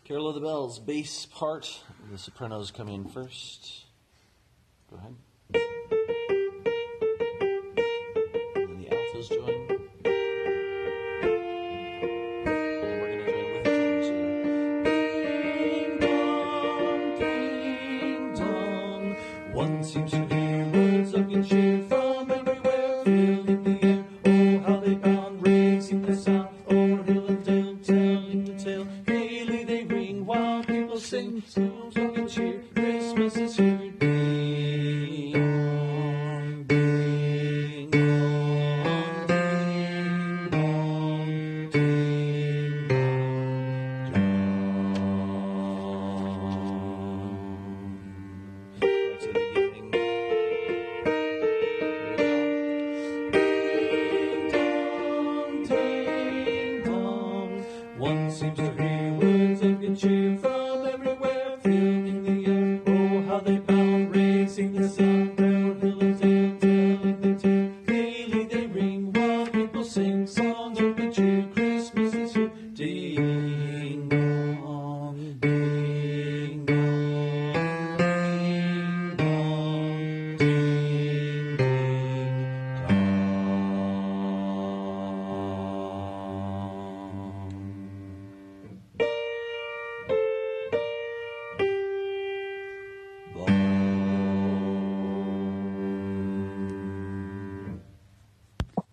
Carol of the Bells, bass part. The sopranos come in first. Go ahead. And then the altos join. And we're going to join with the tenors here. Ding dong, ding dong. One seems to hear words of good cheer from everywhere, filling the air. Oh, how they bound, raising the sound. O'er hill and dale, telling the tale. Gaily they ring while people sing. Songs of good cheer. Christmas is here.